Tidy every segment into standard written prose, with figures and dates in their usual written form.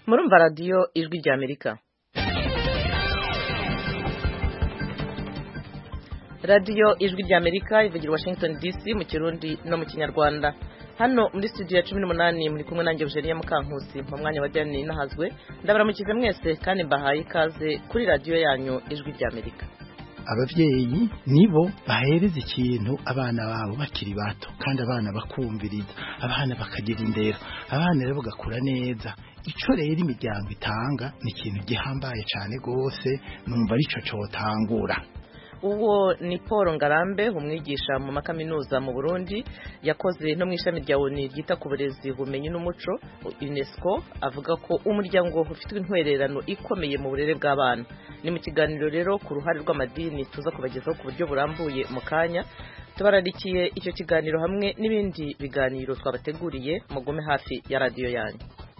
Murumva radiyo ijwi rya Amerika. Radiyo ijwi rya Amerika ivugira Washington DC mu Kirundi no mu Kinyarwanda. Hano muri studio ya 18 muri kumwe nanjye Eugenia Mukankusi mu mwanya wa Diane Nahazwe. Ndabaramukize mwese kandi mbahaye ikaze kuri radiyo yanyu ijwi rya Amerika. Abavyeyi nibo bahereza ikintu abana babo bakiri bato kandi abana bakumviriza, abana bakagira indero, abana rero bagakura neza. Ico rero imiryango itanga ni ikintu gihambaye cyane gose, numva arico cotangura. Uwo ni Paul Ngarambe, umwigisha mu makaminuza mu Burundi, yakoze no mu ishami rya ONU ryita ku burezi bumenyi n'umuco UNESCO, avuga ko umuryango ufite intwererano ikomeye mu burere bw'abana. Ni mu kiganiro rero ku ruhare rw'amadini tuza kubagezaho ku buryo burambuye mu kanya. Tubararikiye icyo kiganiro hamwe n'ibindi biganiro twabateguriye, mugume hafi ya radiyo yanyu.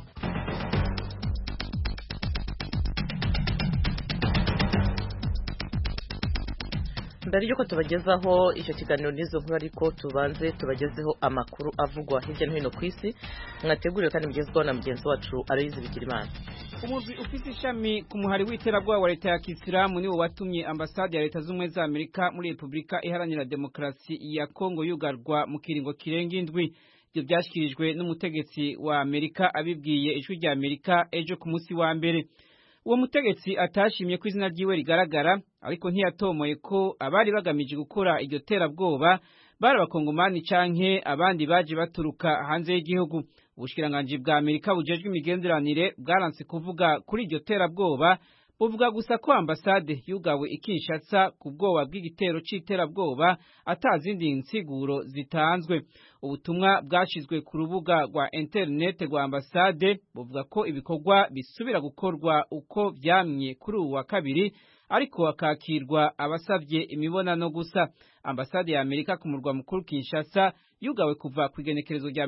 Mbere yuko tubagezaho icyo kiganiro n'izo nkuru, ariko tubanze tubagezeho amakuru avugwa hirya no hino ku isi, mwateguriwe kandi mugezweho na mugenzi wacu Aloyize Bigirimana. Umuzi ufite ishami ku muhari w'iterabwoba wa leta ya Kisilamu niwo watumye ambasade ya Leta z'Ubumwe za Amerika muri Repubulika Iharanira Demokarasi ya Kongo yugarwa mu kiringo kirenga indwi. Ibyo byashyikirijwe n'umutegetsi wa Amerika abibwiye ijwi rya Amerika ejo ku munsi wa mbere. Uwo mutegetsi atashimye ko izina ryiwe rigaragara, ariko ntiyatomoye ko abari bagamije gukora iryo terabwoba bari abakongomani canke abandi baje baturuka hanze y'igihugu. Ubushikiranganji bwa Amerika bujejwe imigenderanire bwaranse kuvuga kuri iryo terabwoba, buvuga gusa ko ambasade yugawe i Kinshasa ku bwoba bw'igitero c'iterabwoba atazindi nsiguro zitanzwe. Ubutumwa bwashizwe ku rubuga rwa internet rwa ambasade buvuga ko ibikorwa bisubira gukorwa uko vyamye kuri uwa kabiri, ariko akakirwa abasavye imibonano gusa. Ambasade ya Amerika ku murwa mukuru Kinshasa yugawe kuva ku igenekerezo rya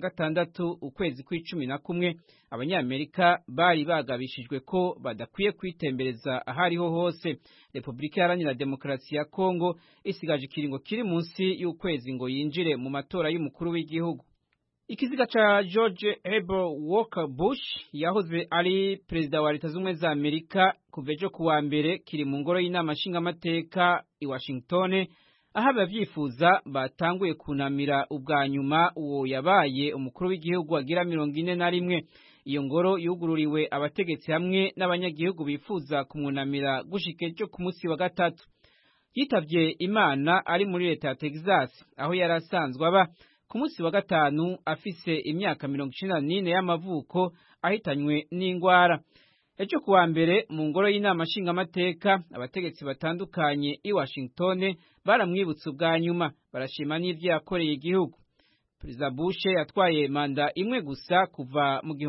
26 ukwezi kwa11. Abanyamerika bari bagabishijwe ko badakwiye kwitembereza ahariho hose. Repubulika Iharanira Demokarasi ya Kongo isigaje ikiringo kiri munsi y'ukwezi ngo yinjire mu matora y'umukuru w'igihugu. Ikiziga cha George Herbert Walker Bush yahoze ari perezida wa Leta z'Ubumwe za Amerika kuva ejo kuwa mbere kiri mu ngoro y'inama nshingamateka i Washington, aho abavyifuza batanguye kunamira ubwa nyuma uwo yabaye umukuru w'igihugu agira 41. Iyo ngoro yugururiwe abategetsi hamwe n'abanyagihugu bifuza kumwunamira gushika ejo ku munsi wa gatatu. Yitavye Imana ari muri leta ya Texas, aho yarasanzwe aba, ku munsi wa gatanu afise imyaka 94 y'amavuko, ahitanywe n'ingwara. Ejo kuwa mbere mu ngoro y'inama nshingamateka abategetsi batandukanye i Washington baramwibutsa ubwa nyuma, barashima n'ivyo yakoreye igihugu. Perezida Bush yatwaye manda imwe gusa kuva mu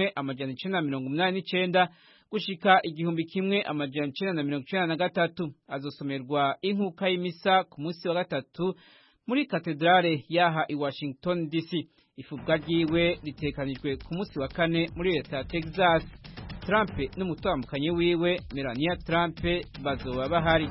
1989 gushika 1993. Azosomerwa inkuka y'imisa ku munsi wa gatatu muri katedrale yaha i Washington DC. Ifubwa ryiwe ritekanijwe ku munsi wa kane muri leta ya Texas. Trump n'umutambukanyi wiwe Melania Trump bazoba bahari.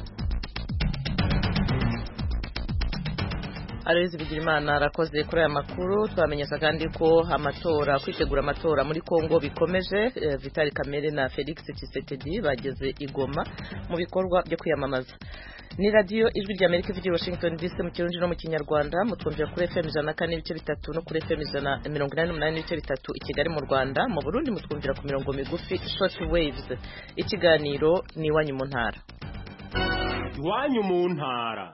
Aloyize Bigirimana arakoze kuri aya makuru. Twamenyesha kandi ko kwitegura amatora muri Kongo bikomeje. Vital Kamerhe na Felix Tshisekedi bageze i Goma mu bikorwa byo kwiyamamaza. Ni radiyo ijwi rya Amerika ivugira Washington DC mu Kirundi no mu Kinyarwanda, mutwumvira kuri FM 104.3 no kuri FM 188.3 i Kigali mu Rwanda. Mu Burundi mutwumvira ku mirongo migufi short waves. Ikiganiro ni Iwanyu mu ntara. Iwanyu mu ntara.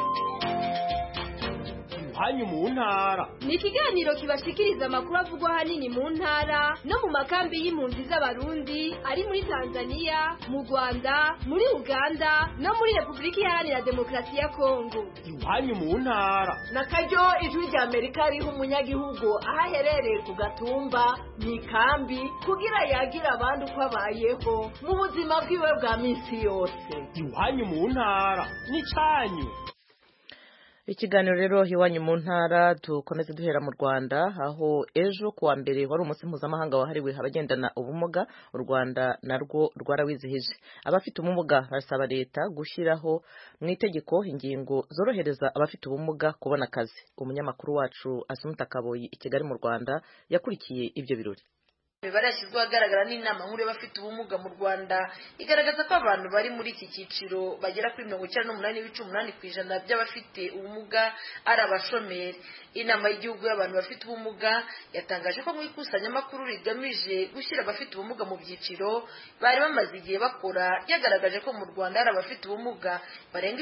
Iwanyu mu ntara ni ikiganiro kibashikiriza amakuru avugwa hanini mu ntara no mu makambi y'impunzi z'abarundi ari muri Tanzania, mu Rwanda, muri Uganda no muri Repubulika Iharanira Demokarasi ya Kongo. Iwanyu mu ntara nakaryo ijwi rya Amerika riha umunyagihugu aho aherereye ku gatumba mu ikambi kugira yagira abandi uko abayeho mu buzima bwiwe bwa minsi yose. Iwanyu mu ntara ni canyu. Ikiganiro rero Iwanyu mu ntara dukomeze duhera mu Rwanda, aho ejo kuwa mbere wari umunsi mpuzamahanga wahariwe abagendana ubumuga. U Rwanda narwo rwarawizihije. Abafite ubumuga basaba leta gushyiraho mu itegeko ingingo zorohereza abafite ubumuga kubona akazi. Umunyamakuru wacu Asumta Kaboyi i Kigali mu Rwanda yakurikiye ibyo birori. imibare yashyizweho ahagaragara n'inama nkuru y'abafite ubumuga mu Rwanda igaragaza ko abantu bari muri iki cyiciro bagera kuri 98.8% by'abafite ubumuga ari abashomeri. Inama y'igihugu y'abantu bafite ubumuga yatangaje ko mu ikusanyamakuru rigamije gushyira abafite ubumuga mu byiciro bari bamaze igihe bakora yagaragaje ko mu Rwanda hari abafite ubumuga barenga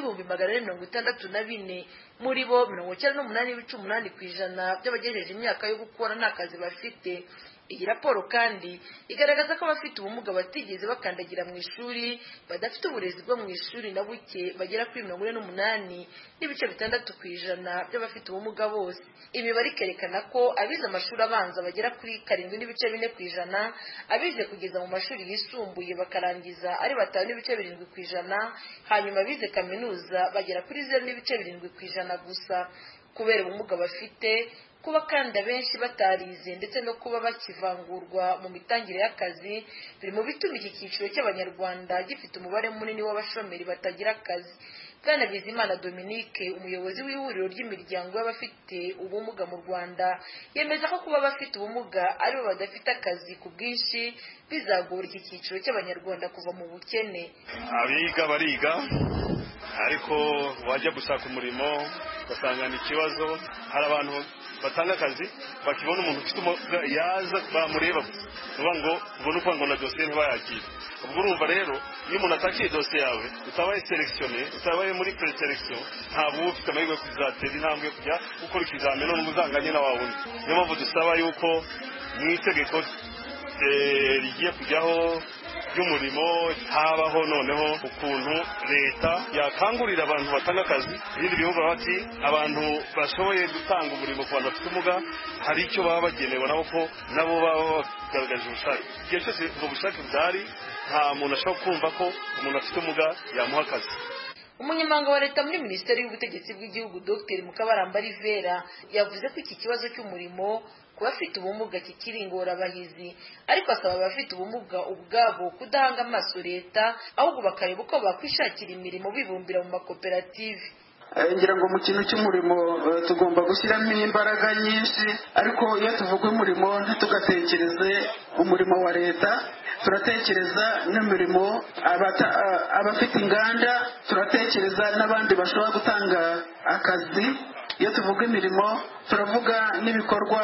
464, muri bo 98.8% by'abagejeje imyaka yo gukora nta kazi bafite. Iyi raporo kandi igaragaza ko abafite ubumuga batigeze bakandagira mu ishuri, badafite uburezi bwo mu ishuri na buke bagera kuri 48.6% by'abafite ubumuga bose. Imibare ikerekana ko abize amashuri abanza bagera kuri 7.4%, abize kugeza mu mashuri yisumbuye bakarangiza ari 5.7%, hanyuma abize kaminuza bagera kuri 0.7% gusa. Kubera ubumuga bafite, kuba kandi abenshi batarize ndetse no kuba bakivangurwa mu mitangire y'akazi biri mu bituma iki cyiciro cy'abanyarwanda gifite umubare munini w'abashomeri batagira akazi. Bwana Bizimana Dominique, umuyobozi w'ihuriro ry'imiryango y'abafite ubumuga mu Rwanda, yemeza ko kuba abafite ubumuga aribo badafite akazi ku bwinshi bizagora iki cyiciro cy'abanyarwanda kuva mu bukene. Abiga bariga ariko wajya gushaka umurimo basangana ikibazo. Hari abantu batanga akazi bakibona umuntu ufite ubumuga yaza bamureba vuba ngo ubone uko ngo na dosiye ntibayakire. Ubwo urumva rero iyo umuntu atakiye dosiye yawe utabaye selectionné, utabaye muri pre-selection, ntabwo ufite amahirwe kuzatera intambwe kujya gukora ikizamini n'umuzanganye na wawe. Niyo mpamvu dusaba yuko mu itegeko rigiye kujyaho y'umurimo habaho noneho ukuntu leta yakangurira abantu batanga akazi. Ibindi bihugu bati abantu bashoboye gutanga umurimo ku bantu bafite ubumuga hari icyo baba bagenewe nabo ko nabo baba bagaragaje ubushake. Igihe cyose ubwo bushake bwari nta muntu ashobora kumva ko umuntu afite ubumuga yamuha akazi. Umunyamabanga wa leta muri Minisiteri y'Ubutegetsi bw'Igihugu Dr Mukabaramba Rivera yavuze ko iki kibazo cy'umurimo ku bafite ubumuga kikiri ingorabahizi, ariko asaba abafite ubumuga ubwabo kudahanga amaso leta ahubwo bakareba uko bakwishakira imirimo bibumbira mu makoperative. Ngira ngo mu kintu cy'umurimo tugomba gushyiramo imbaraga nyinshi, ariko iyo tuvuga umurimo ntitugatekereze umurimo wa leta, turatekereza n'imirimo abafite inganda, turatekereza n'abandi bashobora gutanga akazi. Iyo tuvuga imirimo turavuga n'ibikorwa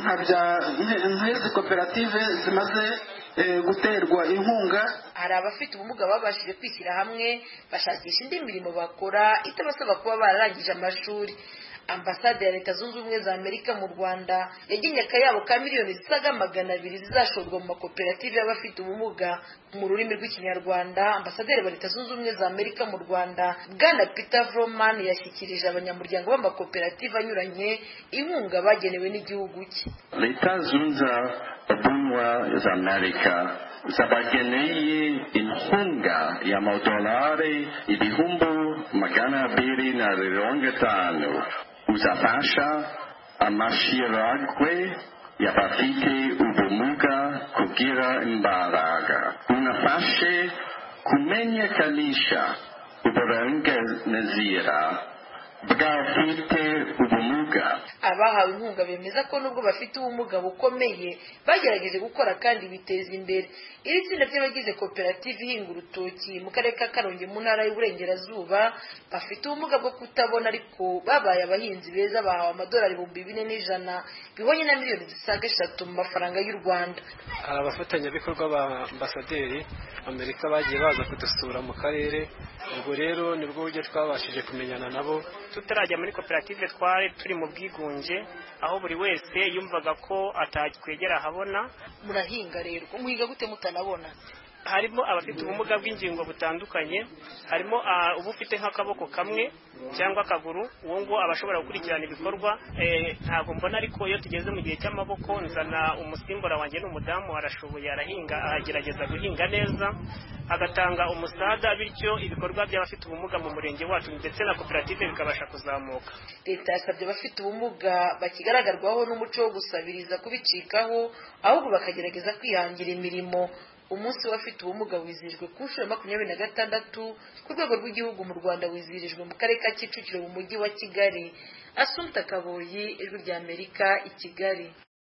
nk'izi koperative zimaze guterwa inkunga. Hari abafite ubumuga babashije kwishyira hamwe bashakisha indi mirimo bakora itabasaba kuba bararangije amashuri. Ambasade ya Leta Zunze Ubumwe za Amerika mu Rwanda yagenye akayabo ka miliyoni zisaga 200 zizashorwa mu makoperative y'abafite ubumuga. Mu rurimi rw'Ikinyarwanda, Ambasaderi wa Leta Zunze Ubumwe za Amerika mu Rwanda Bwana Peter Vroman yashyikirije abanyamuryango b'amakoperative anyuranye inkunga bagenewe n'igihugu cye. Leta Zunze Ubumwe za Amerika zabageneye inkunga y'amadolari 250 uzafasha amashirahamwe y'abafite ubumuga kugira imbaraga. Unafashe kumenyekanisha uburenganzira bw'abafite ubumuga. Abahawe inkunga bemeza ko nubwo bafite ubumuga bukomeye bagerageje gukora kandi biteza imbere. Iri tsinda ry'abagize koperative ihinga urutoki mu karere ka Karongi mu ntara y'Uburengerazuba bafite ubumuga bwo kutabona ariko babaye abahinzi beza bahawe amadolari 4,100 bibonye na miliyoni zisaga 3 mu mafaranga y'u Rwanda. Hari abafatanyabikorwa ba Ambasaderi Amerika bagiye baza kudusura mu karere, ubwo rero nibwo buryo twabashije kumenyana nabo. Tutarajya muri koperative twari turi mu bwigunge aho buri wese yumvaga ko atakwegera habona. Murahinga rero umuhiga gute mutanabona? Harimo abafite ubumuga bw'ingingo butandukanye, harimo ubufite nk'akaboko kamwe cyangwa akaguru, uwo ngo abashobora gukurikirana ibikorwa. Ntabwo mbona, ariko iyo tugeze mu gihe cy'amaboko nzana umusimbura wanjye n'umudamu arashoboye, arahinga, agerageza guhinga neza, agatanga umusada, bityo ibikorwa by'abafite ubumuga mu murenge wacu ndetse na koperative bikabasha kuzamuka. Leta yasabye abafite ubumuga bakigaragarwaho n'umuco wo gusabiriza kubicikaho, ahubwo bakagerageza kwihangira imirimo. Umunsi w'abafite ubumuga wizihijwe ku nshuro 26 ku rwego rw'igihugu mu Rwanda, wizihirijwe mu karere ka Kicukiro mu mujyi wa Kigali. Assumpta Kaboyi, Ijwi ry'Amerika, i Kigali.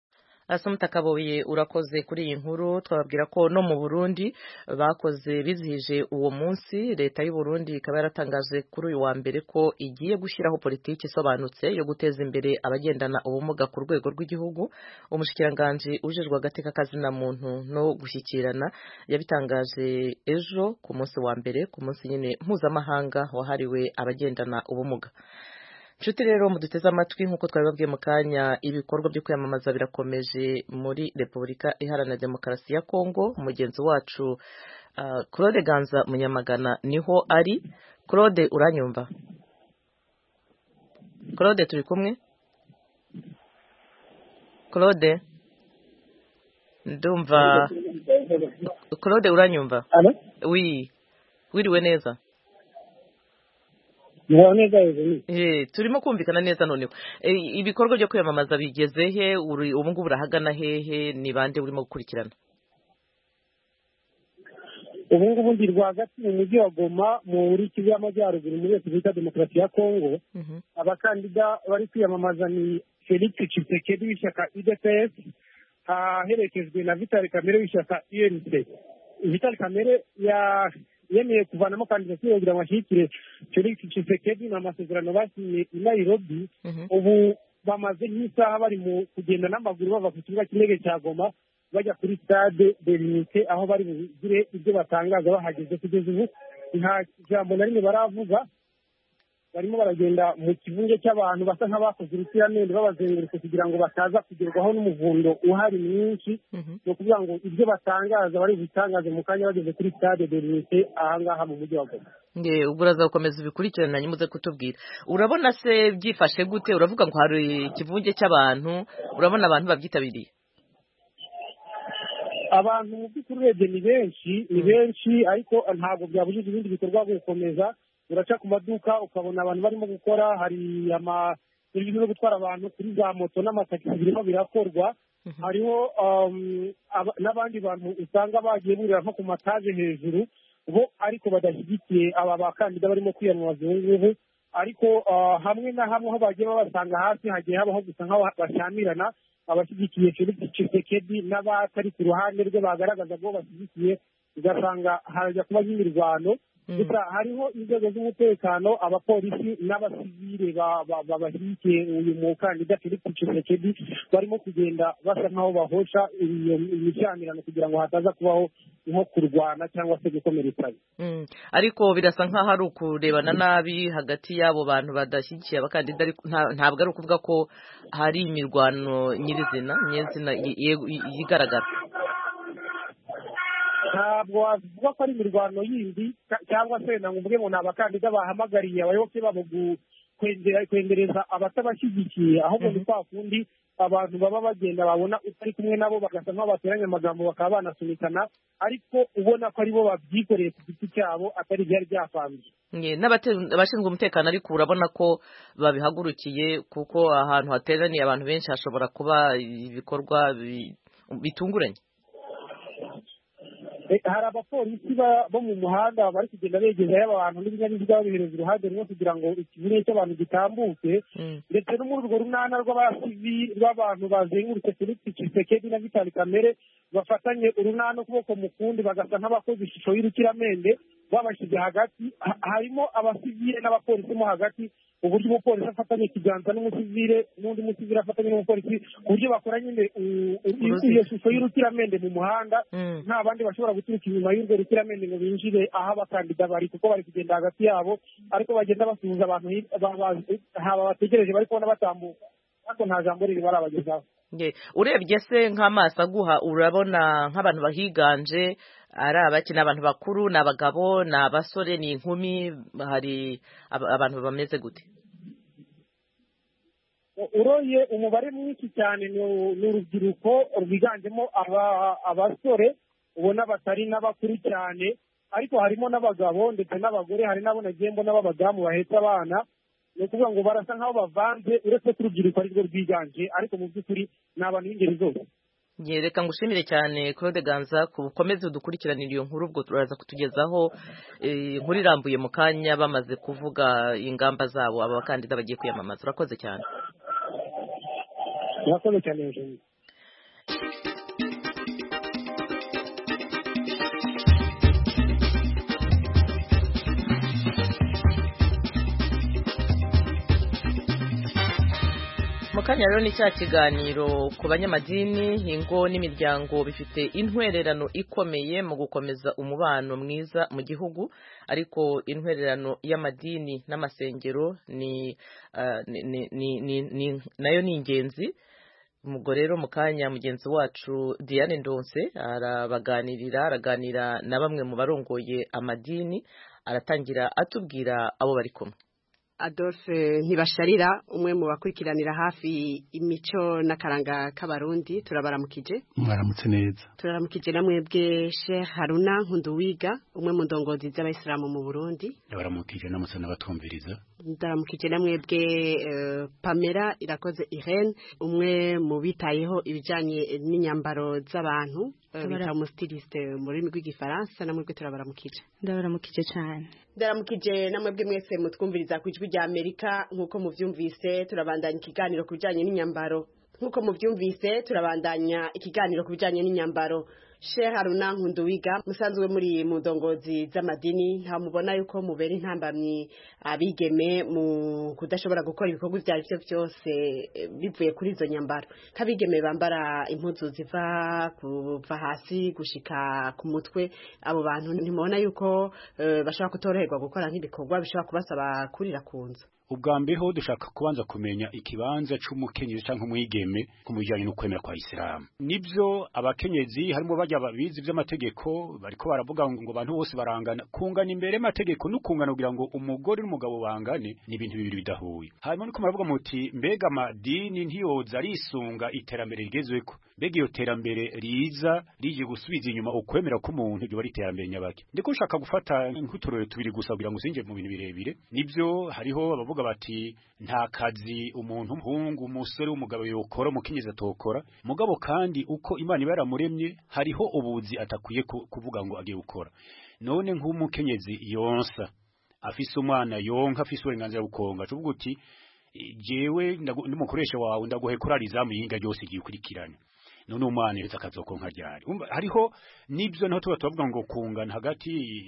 Asumta Kaboye urakoze kuri iyi nkuru. Twababwira ko no mu Burundi bakoze bizihije uwo munsi. Leta y'u Burundi ikaba yaratangaje kuri uyu wa mbere ko igiye gushyiraho politiki isobanutse yo guteza imbere abagendana ubumuga ku rwego rw'igihugu. Umushikiranganje ujejwe agateka kazina muntu no gushyikirana yabitangaje ejo ku munsi wa mbere, ku munsi nyine mpuzamahanga wahariwe abagendana ubumuga. Nshuti rero muduteze amatwi nk'uko twabibabwiye mu kanya, ibikorwa byo kwiyamamaza birakomeje muri Repubulika Iharanira Demokarasi ya Kongo. Umugenzi wacu Claude Ganza Munyamagana niho ari. Claude uranyumva? Claude turi kumwe? Claude ndumva. Claude uranyumva? Oui. Wiriwe neza? Turimo kumvikana neza noneho. Ibikorwa byo kwiyamamaza bigeze he? Ubu ngubu urahagana hehe? Ni bande urimo gukurikirana? Ubu ngubu ndi rwagati mu mujyi wa Goma muri Kivu y'Amajyaruguru muri Repubulika Demokarasi ya Kongo. Abakandida bari kwiyamamaza ni Felix Tshisekedi w'ishyaka UDPS aherekejwe na Vital Kamerhe w'ishyaka UNC. Vital Kamerhe yemeye kuvanamo kandidatire kugira ngo ashyigikire Felix Tshisekedi n'amasezerano basinye i Nairobi. Ubu bamaze nk'isaha bari mu kugenda n'amaguru bava ku kibuga cy'indege cya Goma bajya kuri stade de l'Unité aho bari bugire ibyo batangaza bahageze. Kugeza ubu nta jambo na rimwe baravuga, barimo baragenda mu kivunge cy'abantu basa nk'abakoze urukiramende babazengurutse kugira ngo bataza kugerwaho n'umuvundo uhari mwinshi. Ni ukuvuga ngo ibyo batangaza bari bitangaze mu kanya bageze kuri stade de l'Unité ahangaha mu mujyi wa Goma. Ubwo uraza gukomeza ubikurikirana nyuze kutubwira. Urabona se byifashe gute? Uravuga ngo hari ikivunge cy'abantu, urabona abantu babyitabiriye? Abantu mu by'ukuri urebye ni benshi ariko ntabwo byabujije ibindi bikorwa gukomeza. Uraca ku maduka ukabona abantu barimo gukora, hari serivisi zo gutwara abantu kuri za moto n'amatagisi birimo birakorwa. Hariho n'abandi bantu usanga bagiye burira nko ku mataje hejuru bo ariko badashyigikiye aba bakandida barimo kwiyamamaza ubu ngubu. Ariko hamwe na hamwe aho bagiye babasanga hasi hagiye habaho gusa nk'aho bashyamirana, abashyigikiye Felix Tshisekedi n'abatari ku ruhande rwe bagaragaza ko bashyigikiye, ugasanga hajya kuba nk'imirwano. Gusa hariho inzego z'umutekano, abapolisi n'abasivile babashyigikiye uyu mukandida Felix Tshisekedi barimo kugenda basa nk'aho bahosha imishyamirano kugira ngo hataza kubaho nko kurwana cyangwa se gukomeretsanya. Ariko birasa nk'aho ari ukurebana nabi hagati y'abo bantu badashyigikiye abakandida, ntabwo ari ukuvuga ko hari imirwano nyirizina yigaragara. Ntabwo wavuga ko ari imirwano yindi cyangwa se navuge ngo ni abakandida bahamagariye abayoboke babo kwendereza abatabashyigikiye, ahubwo ni kwa kundi abantu baba bagenda babona utari kumwe nabo bagasa nk'aho bateranya amagambo bakaba banasunikana, ariko ubona ko aribo babyikoreye ku giti cyabo atari ibyari byapambye. N'abashinzwe umutekano ariko urabona ko babihagurukiye, kuko ahantu hateraniye abantu benshi hashobora kuba ibikorwa bitunguranye. Hari abapolisi bo mu muhanda bari kugenda begezayo abantu n'ibinyabiziga babihereza uruhande rumwe kugira ngo ikivunge cy'abantu gitambuke, ndetse no muri urwo runana rw'abantu bazengurutse Felix Tshisekedi na Vital Kamerhe bafatanye urunana ukuboko mu kundi bagasa nk'abakoze ishusho y'urukiramende babashyize hagati. Harimo abasivile n'abapolisi mo hagati, uburyo umupolisi afatanye ikiganza n'umusivile n'undi musivile afatanye n'umupolisi, ku buryo bakora nyine iyo shusho y'urukiramende mu muhanda. Nta bandi bashobora guturuka inyuma y'urwo rukiramende ngo binjire aho abakandida bari, kuko bari kugenda hagati yabo ariko bagenda basuhuza abantu bategereje bari kubona batambuka, ariko nta jambo riri barabagezaho. Urebye se nk'amaso aguha, urabona nk'abantu bahiganje ari abakina, abantu bakuru, ni abagabo, ni abasore, ni inkumi, hari abantu bameze gute? Uroye umubare mwinshi cyane ni urubyiruko rwiganjemo abasore ubona batari n'abakuru cyane, ariko harimo n'abagabo ndetse n'abagore, hari n'abo nagiye mbona b'abadamu bahetse abana. Ni ukuvuga ngo barasa nk'aho bavanze, uretse ko urubyiruko ari rwo rwiganje, ariko mu by'ukuri ni abantu b'ingeri zose. Reka ngushimire cyane Claude Ganza, ukomeze udukurikiranire iyo nkuru, ubwo turaza kutugezaho inkuru irambuye mu kanya bamaze kuvuga ingamba zabo aba bakandida bagiye kwiyamamaza. Urakoze cyane. Urakoze cyane. kanya rero ni cya kiganiro ku banyamadini, ingo n'imiryango bifite intwererano ikomeye mu gukomeza umubano mwiza mu gihugu, ariko intwererano y'amadini n'amasengero nayo ni ingenzi. Ubwo rero mu kanya mugenzi wacu Diane Ndonse araganira na bamwe mu barongoye amadini, aratangira atubwira abo bari kumwe. Adolphe Ntibasharira, umwe mu bakurikiranira hafi imico n'akaranga k'abarundi, turabaramukije. Mwaramutse neza. Turaramukije namwebwe Sheikh Haruna Nkunduwiga, umwe mu ndongozi z'abayisilamu mu Burundi. Ndabaramukije namutse n'abatumviriza. Ndaramukije namwebwe Pamela Irakoze Irene, umwe mu bitayeho ibijanye n'inyambaro z'abantu, bita umustiliste mu rurimi rw'igifaransa. Namwebwe turabaramukije. Ndabaramukije cyane. Ndaramukije namwebwe mwese mutwumviriza ku ijwi rya Amerika. Nk'uko muvyumvise turabandanya ikiganiro ku bijanye n'inyambaro. Sheikh Haruna Nkunduwiga, musanzwe muri mu ndongozi z'amadini, nta mubona yuko mubera intambamyi abigeme mu kudashobora gukora ibikorwa ibyo ari byo byose bivuye kuri izo nyambaro, nk'abigeme bambara impuzu ziva kuva hasi gushika ku mutwe, abo bantu ntimubona yuko bashobora kutoroherwa gukora nk'ibikorwa bishobora kubasaba kurira ku nzu? Ubwa mbeho dushaka kubanza kumenya ikibanza c'umukenyezi canke umwigeme ku bijanye no kwemera kwa Islam. Nibyo abakenyezi harimo bajya babizi vy'amategeko bariko baravuga ngo abantu bose barangana, kungana imbere y'amategeko no kungana kugira ngo umugore n'umugabo bangane ni ibintu bibiri bidahuye. Hanyuma niko maravuga muti mbega amadini ntiyoza arisunga iterambere rigezweko, mbega iyo terambere riza rije gusubiza inyuma ukwemera k'umuntu ryo bari iterambere nyabaki. Ndiko ushaka gufata nk'uturore tubiri gusa kugira ngo usinje mu bintu birebire. Nibyo hariho abavuga bati nta kazi umuntu umuhungu umusore w'umugabo yokora umukenyezi atokora, mugabo kandi uko Imana ibaramuremye hariho ubuzi atakwiye kuvuga ngo agiye gukora. None nk'umukenyezi yonsa afise umwana yonka afise uburenganzira bukonga, tuvuga uti jewe ndumukoresha wawe ndaguhe kurariza mu yinga ryose gikurikirana, none umwana retse akazokonka ryari. Hariho nibyo naho tubavuga ngo kungana hagati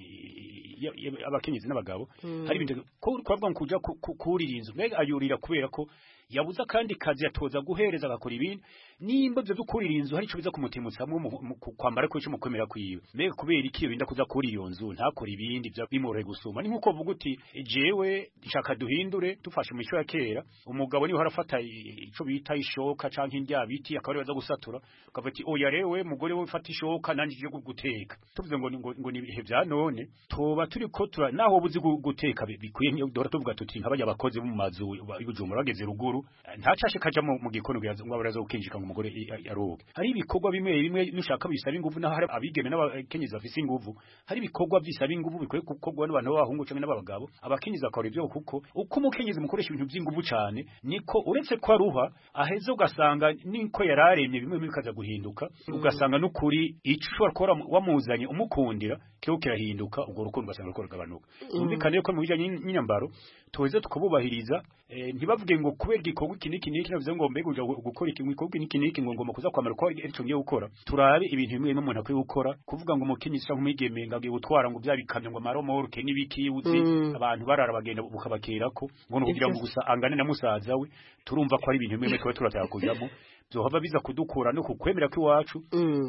abakenyezi n'abagabo. Hari ibintu ko twavuga ngo kuja kurira inzu, mbega ayurira kubera ko yabuza kandi kazi yatoza guhereza agakora ibindi, nimba byo dukurira inzu hari ico biza kumutimutsa mu kwambara ko ico mukwemera kwiwe, mbega kubera iki binda kuza kurira iyo nzu ntakora ibindi bya bimore gusuma. Ni nkuko vuga uti jewe nshaka duhindure dufashe mu cyo ya kera, umugabo niho harafata ico bita ishoka canke indya biti akaba baza gusatura, ukavuga ati oya rewe mugore we ufata ishoka nanje je guteka. Tuvuze ngo ni ibihe bya none toba turi ko tura naho buzi guteka bikwiye dora tuvuga tuti nk'abajya abakozi mu mazu y'ubujumbura bageze ruguru ntacashe kaja mu gikono ngo abaraza ukinjika ngo umugore yaroge. Hari ibikorwa bimwe nushaka bisaba ingufu, naho hari abigeme n'abakenyezi bafise ingufu, hari ibikorwa bisaba ingufu bikwiye gukorwa n'abantu b'abahungu canke n'abagabo. Abakenyezi bakora ibyo kuko uko umukenyezi mukoresha ibintu by'ingufu cyane niko uretse ko aruha aheze ugasanga niko yararemye bimwe bikaza guhinduka, ugasanga n'ukuri ico ushobora gukora wamuzanye umukundira cyo kirahinduka, ubwo rukundo ugasanga ruko rugabanuka. Umvikane ko mu bijanye n'inyambaro tuweze tukububahiriza, ntibavuge ngo kubera igikorwa iki niki navuze ngo mbega uja gukora iki gikorwa iki ngo ngoma kuza kwamara ko icyo ngiye gukora. Turabe ibintu bimwe n'umuntu akwiye gukora, kuvuga ngo umukenyezi cyangwa umwigeme ngagiye gutwara ngo byabikamye ngo maromoroke n'ibiki uzi abantu barara bagenda bukabakerako ngo no kugira ngo gusa angane na musaza we. Turumva ko ari ibintu bimwe twa turataka kujamo byohava biza kudukura no kukwemera kw'iwacu,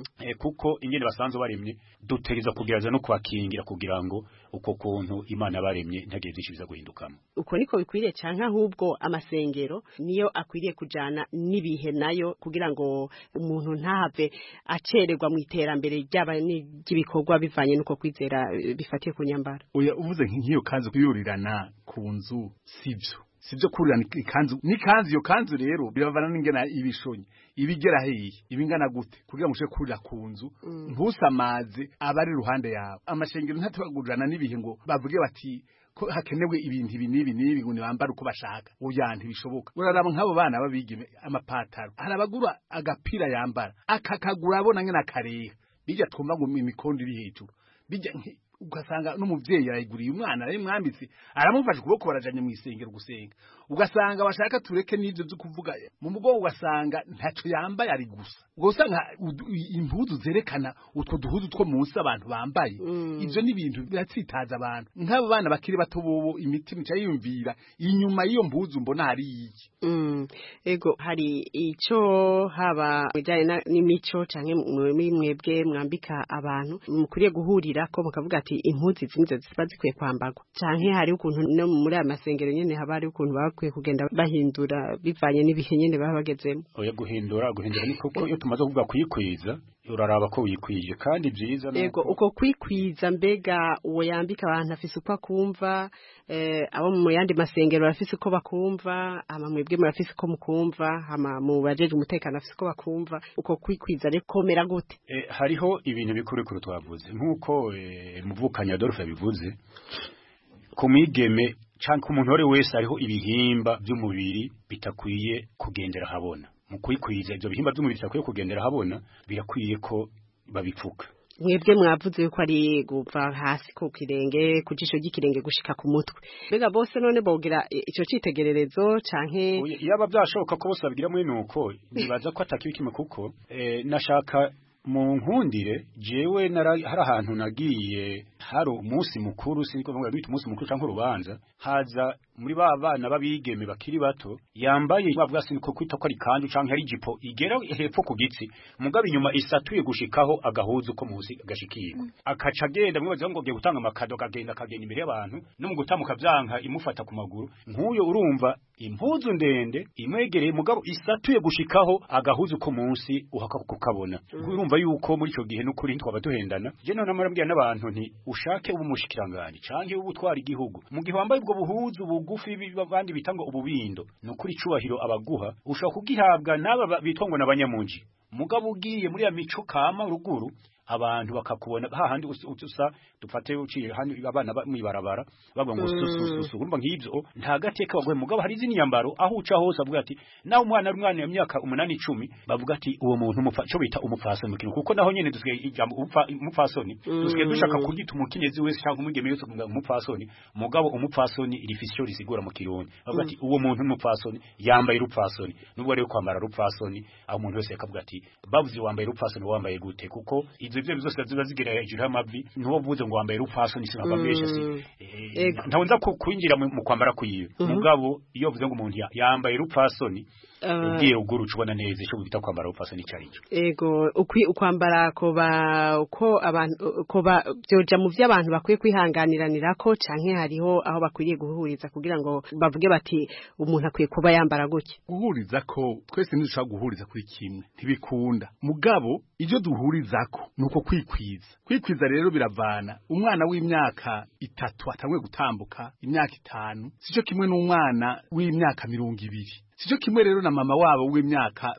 kuko ingene basanzwe baremye dutegeza kugiraza no kwakingira kugira ngo uko kuntu Imana baremye ntagire byinshi biza guhindukamo. Uko niko bikwiriye canke ahubwo amasengero niyo akwiriye kujana nibihe nayo kugira ngo umuntu ntahave acererwa mu iterambere ryaba n'igibikorwa bivanye nuko kwizera bifatiye ku nyambara. Oya uvuze nk'iyo kanzu kuyurirana ku nzu sivyo kurirana ikanzu n'ikanzu, iyo kanzu rero biravana n'ingena ibishonye ibigera heyi ibingana gute kugira ngo ushe kurira ku nzu ntusamaze abari ruhande yawe. Amashengero ntatugurana n'ibihe ngo bavuge bati ko hakenewe ibintu ibi ngo nibambara uko bashaka. Oya ntibishoboka. Uraraba nk'abo bana babigime amapataro, harabagura agapira yambara akakagura abona ngena kareha bijya twumva ngo imikondo iri hejuru bijya ugasanga n'umuvyeyi yarayiguriye umwana ari mwambitse aramufasha kuboko barajanye mu isengero gusenga. ugasanga bashaka tureke n'ivyo byo kuvuga mu mugongo ugasanga ntaco yambaye ari gusa ugasanga impuzu zerekana utwo duhuzu two munsi abantu bambaye ivyo ni ibintu biratsitaza abantu nk'abo bana bakiri bato bobo imitima cyayumvira inyuma y'iyo mpuzu mbona hari iki ego hari ico haba bijanye n'imico canke mwebwe mwambika abantu mukuriye guhurira ko mukavuga ati impuzu zimwe ziba zikwiye kwambarwa canke hari ukuntu no muri aya masengero nyene haba hari ukuntu bakwiye kugenda bahindura bivanye n'ibihe nyene baba bagezemo oya guhindura ni koko iyo tumaze kuvuga kuyikwiza uraraba ko wikwije kandi byiza ego uko kwikwiza mbega uwo yambika abantu afise uko akumva abo mu yandi masengero bafise uko bakumva ama mwebwe murafise uko mukumva ama mu bajeje umutekano afise uko bakumva uko kwikwiza rero komera gute hariho ibintu bikuru twavuze nkuko muvukanya Adolphe bivuze kumigeme canke umuntu wari wese hariho ibihimba by'umubiri bitakwiye kugendera habona mu kwikwiza ivyo bihimba by'umubiri bitakwiye kugendera habona birakwiye ko babipfuka mwebwe mwavuze yuko ari guva hasi ku kirenge ku jisho ry'ikirenge gushika ku mutwe mbega bose none bogira ico citegererezo canke yaba byashoboka ko bose babigira muri nuko nibaza ko atakibikime kuko nashaka mu nkundire jewe hari ahantu nagiye hari umunsi mukuru siniko ngo bita umunsi mukuru canke urubanza haza muri ba bana babigeme bakiri bato yambaye bavuga siniko kwita ko ari kanju canke ari jipo igera hepfo ku gitsi mugabe inyuma isatuye gushikaho agahuzu ko musi gashikirwa akaca agenda mwibaza ngo ngiye gutanga amakado kagenda imbere y'abantu no mu gutamuka byanka imufata ku maguru nk'uyo urumva impuzu ndende imwegereye mugabo isatuye gushikaho agahuzu ko munsi uhaka kukabona urumva yuko muri ico gihe n'ukuri twaba duhendana je none marambwira n'abantu nti ushake ubumushikirangani canke ubutwara igihugu mu gihe wambaye ubwo buhuzu bugufi bandi bitango ububindo n'ukuri cubahiro abaguha ushaka kugihabwa n'aba bitwa ngo n'abanyamunji mugabo ugiye muri ya mico kama ruguru abantu bakakubona hahandi usa dufate uciye hano abana mwibarabara bagwa ngo susu urumva nk'ivyo nta gateka bagwe mugabo hari izini nyambaro aho uca hose avuga ati naho umwana ari umwana ya myaka 8-10 bavuga ati uwo muntu cyo bita umupfasoni mukino kuko naho nyene dusigaye ijambo umupfasoni dusigaye dushaka kugita umukenyezi wese cyangwa umugeme wese kuvuga umupfasoni mugabo umupfasoni irifisyo risigura mu kirundi bavuga ati uwo muntu n'umupfasoni yambaye urupfasoni nubwo rero kwambara urupfasoni aho umuntu wese yakavuga ati bavuze wambaye urupfasoni wambaye gute kuko ivyo byose ziba zigera hejuru y'amavi niho vuze ngo wambaye urupfasoni sinababesha ntawunza kwinjira mu kwambara kuyiwe mugabo iyo vuze ngo umuntu yambaye urupfasoni ugiye uguruca ubona neza icyo bita kwambara urupfasoni cyaricyo ego ukwambara ko abantu ko byoja mu by'abantu bakwiye kwihanganiranira ko canke hariho aho bakwiriye guhuriza kugira ngo bavuge bati umuntu akwiye kuba yambara gutya guhuriza ko twese ntidushaka guhuriza kuri kimwe ntibikunda mugabo ivyo duhurizako nuko kwikwiza rero biravana umwana w'imyaka 3 atangwe gutambuka imyaka 5 sico kimwe n'umwana w'imyaka 20 sico kimwe rero na mama wabo w'imyaka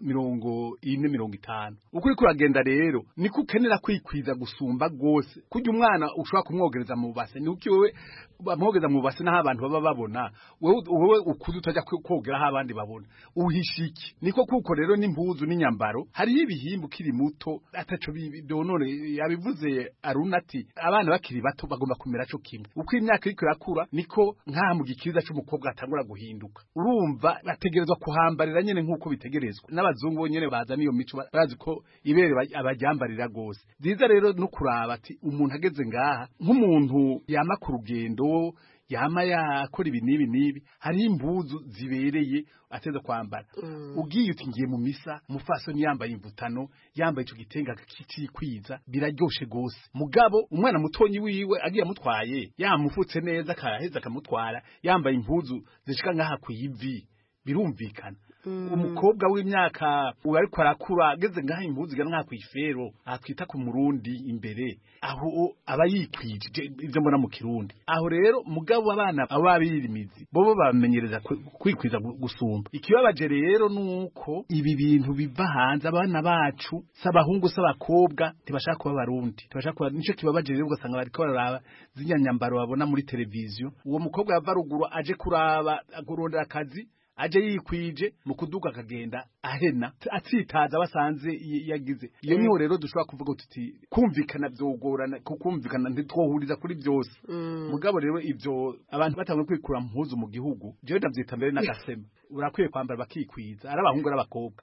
40-50 ukuri kuragenda rero niko ukenera kwikwiza gusumba gose kujya umwana ushobora kumwogereza mu base ni uki wewe bamwogeza mu base naho abantu baba babona wewe ukuzi utajya kogera aho abandi babona uhishiki niko kuko rero n'impuzu n'inyambaro hari ibihimbu kiri muto ataco bidonore yabivuze arunati abana bakiri bato bagomba kumera cyo kimwe uko imyaka iriko irakura niko nka mu gikiriza cy'umukobwa atangura guhinduka urumva bategerezwa kuhambarira nyene nkuko bitegerezwa n'abazungu nyene baza niyo mico bazi ko ibere abajyambarira gose ziza rero no kuraba ati umuntu ageze ngaha nk'umuntu yama ku rugendo yama yakora ibi nibi hari impuzu zibereye ateza kwambara ugiye uti ngiye mu misa umufasoni yambaye imvutano yambaye ico gitenga kikikwiza biraryoshe gose mugabo umwana mutonyi wiwe agiye amutwaye yamufutse neza karaheza akamutwara yambaye impuzu zishika ngaha ku yivi birumvikana umukobwa w'imyaka ariko arakura ageze ngaha impuzu igana nka kwifero atwita ku murundi imbere aho aba yikwije ivyo mbona mu kirundi aho rero mugabo abana ababirimizi bobo bamenyereza kwikwiza gusumba ikibabaje rero nuko ibi bintu biva hanze abana bacu sabahungu sabakobwa tibashaka kuba barundi tibashaka kuba nico kibabaje rero ugasanga bariko bararaba zinyanyambaro babona muri televiziyo uwo mukobwa yava ruguru aje kuraba agurondera akazi aje yikwije mu kuduga akagenda ahena atsitaza basanze yagize iyo niho rero dushobora kuvuga tuti kumvikana byogorana kukumvikana ntitwohuriza kuri byose mugabo rero ivyo abantu batangwe kwikura mpuzu mu gihugu jewe ndavyita mbere n'agasema urakwiye kwambara bakikwiza ari abahungu n'abakobwa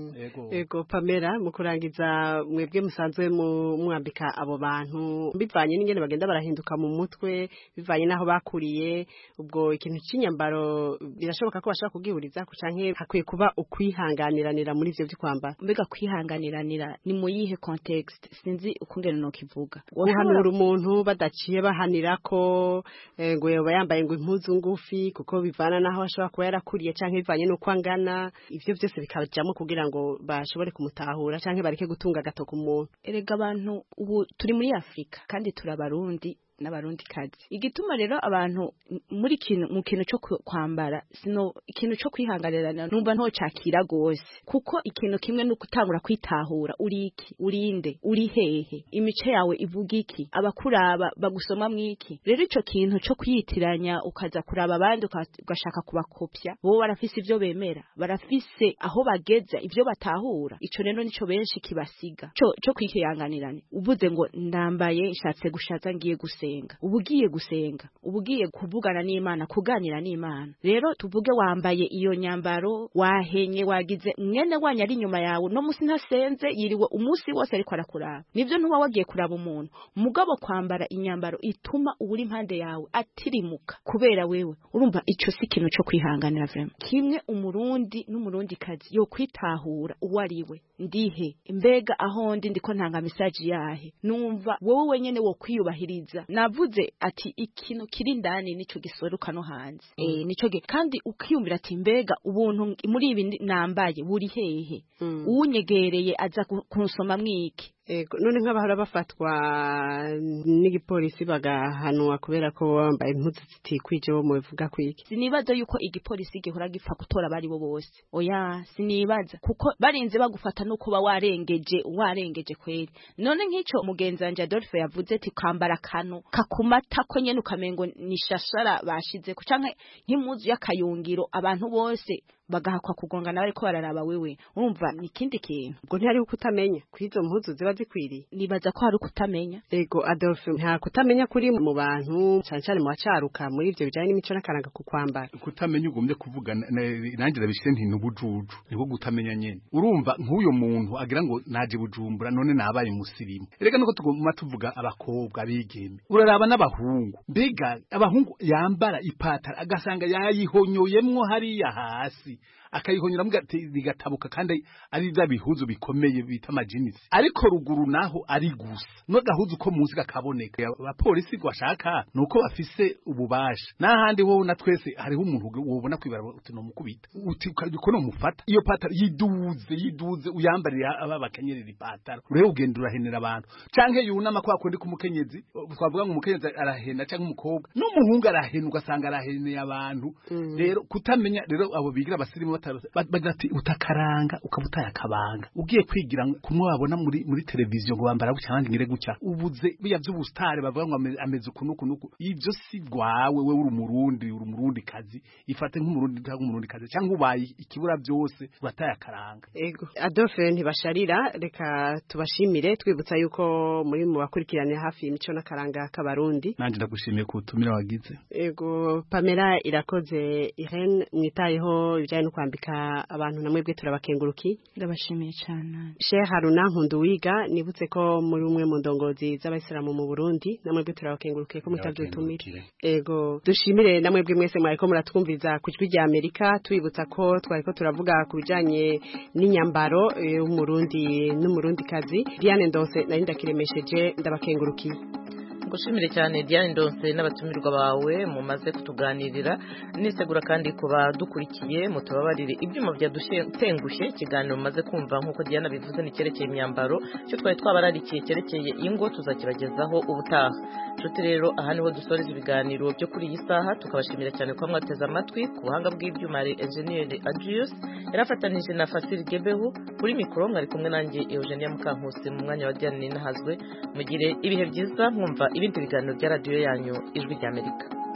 ego Pamela mu kurangiza mwebwe musanzwe mwambika abo bantu bivanye n'ingene bagenda barahinduka mu mutwe bivanye naho bakuriye ubwo ikintu cy'inyambaro birashoboka ko bashaka kugihuriza ku canke hakwiye kuba ukwihanganiranira muri ivyo by'kwambara mbega kwihanganiranira ni mu yihe context sinzi ukungene no kivuga guhanura umuntu badaciye bahanira ko ngo yoba yambaye ngo impuzu ngufi kuko bivana naho ashobora kuba yarakuriye canke bivanye nuko angana ivyo byose bikajamo kugira ngo bashobore kumutahura canke bareke gutunga gato ku muntu erega abantu ubu turi muri Afrika kandi turabarundi n'abarundi kazi igituma rero abantu muri mu kintu cyo kwambara sino ikintu cyo kwihanganirana numva nto cakira gose kuko ikintu kimwe no gutangura kwitahura uriki urinde uri hehe imice yawe ivuga iki abakuraba bagusoma mwiki rero ico kintu cyo kwiyitiranya ukaza kuraba abandi ugashaka kubakopya bo barafise ivyo bemera barafise aho bageza ivyo batahura ico rero nico benshi kibasiga cyo kwihanganirana uvuze ngo ndambaye nshatse gushaza ngiye gusenga ubugiye gusenga ubugiye kuvugana n'Imana kuganira n'Imana rero tuvuge wambaye iyo nyambaro wahenye wagize mwene wanya ari nyuma yawe no musi ntasenze yiriwe umunsi wose ariko arakuraba nivyo ntuba wagiye kuraba umuntu mugabo kwambara inyambaro ituma uburi impande yawe atirimuka kubera wewe urumva ico si kintu cyo kwihanganira vraiment kimwe umurundi n'umurundi kazi yo kwitahura uwariwe ndihe mbega aho ndiko ntanga message yahe numva wowe wenyene wo kwiyubahiriza navuze ati ikintu kiri ndani nico gisoruka no hanze nico kandi ukiyumvira ati mbega ubuntu muri ibi nambaye buri hehe uwunyegereye aza kunsoma mwiki none nk'abahora bafatwa n'igipolisi bagahanwa kubera ko bambaye impuzu zitikwije bo mubivuga kwiki sinibaza yuko igipolisi gihora gipfa gutora abari bo bose oya sinibaza kuko barinze bagufata no kuba warengeje kweri none nk'ico mugenzi wanje Adolphe yavuze ati kwambara kano kakumata ko nyene ukamengo nishashara bashize ku canke nk'impuzu y'akayungiro abantu bose bagahakwa kugongana bariko bararaba wewe urumva ni kindi kintu ubwo ntihari kutamenya kwizo mpuzu ziba zikwiriye nibaza ko hari kutamenya ego Adolphe nta kutamenya kuri mu bantu cyane mu bacaruka muri ivyo bijanye n'imico n'akaranga ku kwambara kutamenya ugombye kuvuga nanjye ndabishye nti n'ubujuju niko gutamenya nyene urumva nk'uyo muntu agira ngo naje bujumbura none nabaye musirimu erega nuko tugomba tuvuga abakobwa bigeme uraraba n'abahungu mbega abahungu yambara ipatara agasanga yayihonyoyemwo hariya hasi akayihonyura bigatabuka kandi ari bya bihuzu bikomeye bita amajinisi ariko ruguru naho ari gusa no gahuzu ko munsi kakaboneka abapolisi gwashaka nuko bafise ububasha n'ahandi wowe na twese hariho umuntu wobona kwibara uti no mukubita uti uko no mufata iyo patara yiduze uyambarira aba bakenyerera ipatara urebe ugenda urahenera abantu canke yunama kwa kundi kumukenyezi twavuga ngo umukenyezi arahena canke umukobwa n'umuhungu arahena ugasanga araheneye abantu rero kutamenya rero abo bigira abasirimu bagira ati utakaranga ukabutaya akabanga ugiye kwigira kumwe wabona muri televiziyo ngo bambara gutya abandi ngire gutya ubuze biya by'ubustare bavuga ngo ameze kunuku ivyo si gwawe we uri umurundi kazi ifate nk'umurundi kazi cyangwa ubaye ikibura byose bataya akaranga ego Adolphe ntibasharira reka tubashimire twibutsa yuko muri mu bakurikirane hafi imico n'akaranga k'abarundi nanje ndagushimiye ku butumire wagize ego Pamela Irakoze Irene mwitayeho ibijanye no kwambika abantu namwe bwe turabakenguruki ndabashimiye cyane Sheikh Haruna Nkunduwiga nibutse ko muri umwe mu ndongozi z'abayisilamu mu Burundi namwe bwe turabakengurukiye ko mutadutumire ego dushimire namwe bwe mwese mwariko muratwumviza ku jwi rya Amerika twibutsa ko twariko turavuga ku bijanye n'inyambaro y'umurundi n'umurundi kazi Diane Ndose nari ndakiremesheje ndabakengurukiye ngushimire cyane Diane Ndonse n'abatumirwa bawe mumaze kutuganirira nisegura kandi kuba dukurikiye mutubabarire ibyuma byadutengushye ikiganiro mumaze kumva nkuko Diane bivuze ni cyerekeye imyambaro cyo twari twabararikiye cyerekeye ingo tuzakibagezaho ubutaha nshuti rero aha niho dusoreza ibiganiro byo kuri iyi saha tukabashimira cyane ko mwateze amatwi ku buhanga bw'ibyuma ari engineer Adrius yarafatanije na Fasil Gebehu kuri mikoro mwari kumwe nanjye Eugenia Mukankusi mu mwanya wa Diane Ninahazwe mugire ibihe byiza mwumva ibindi biganiro bya radio yanyu ijwi ry'Amerika